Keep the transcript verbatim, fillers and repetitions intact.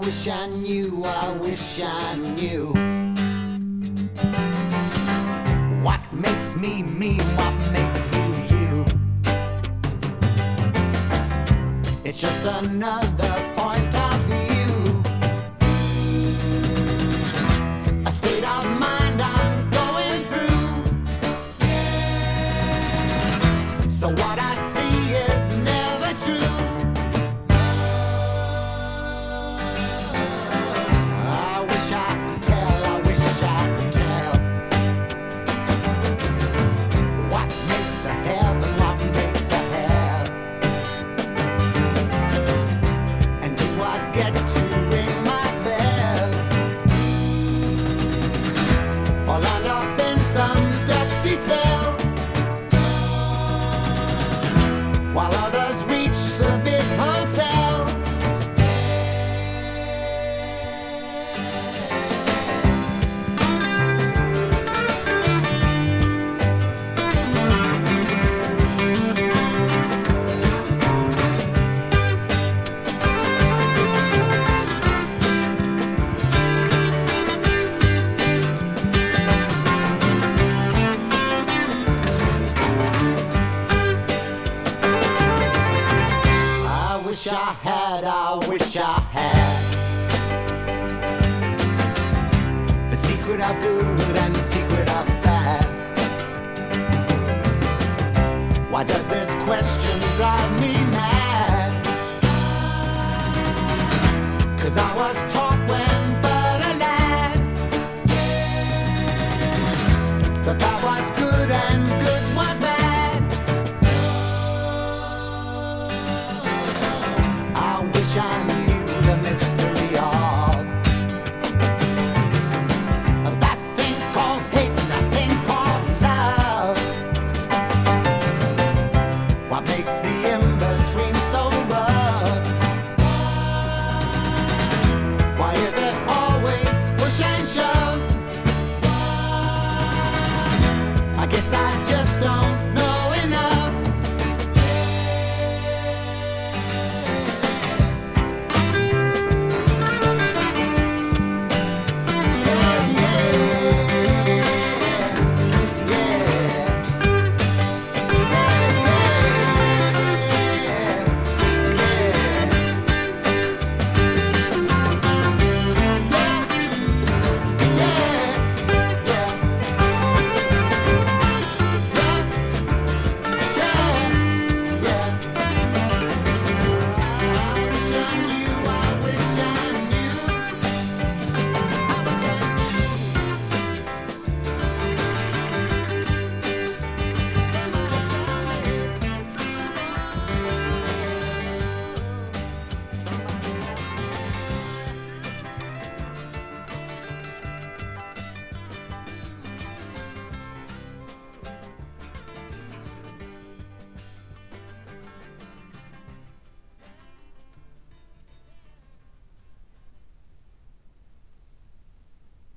wish I knew, I wish I knew what makes me me, what makes you you. It's just another point of view, a state of mind I'm going through. So what I see is never true. While others reach the big hotel. I wish I had, I wish I had the secret of good and the secret of bad. Why does this question drive me mad? 'Cause I was taught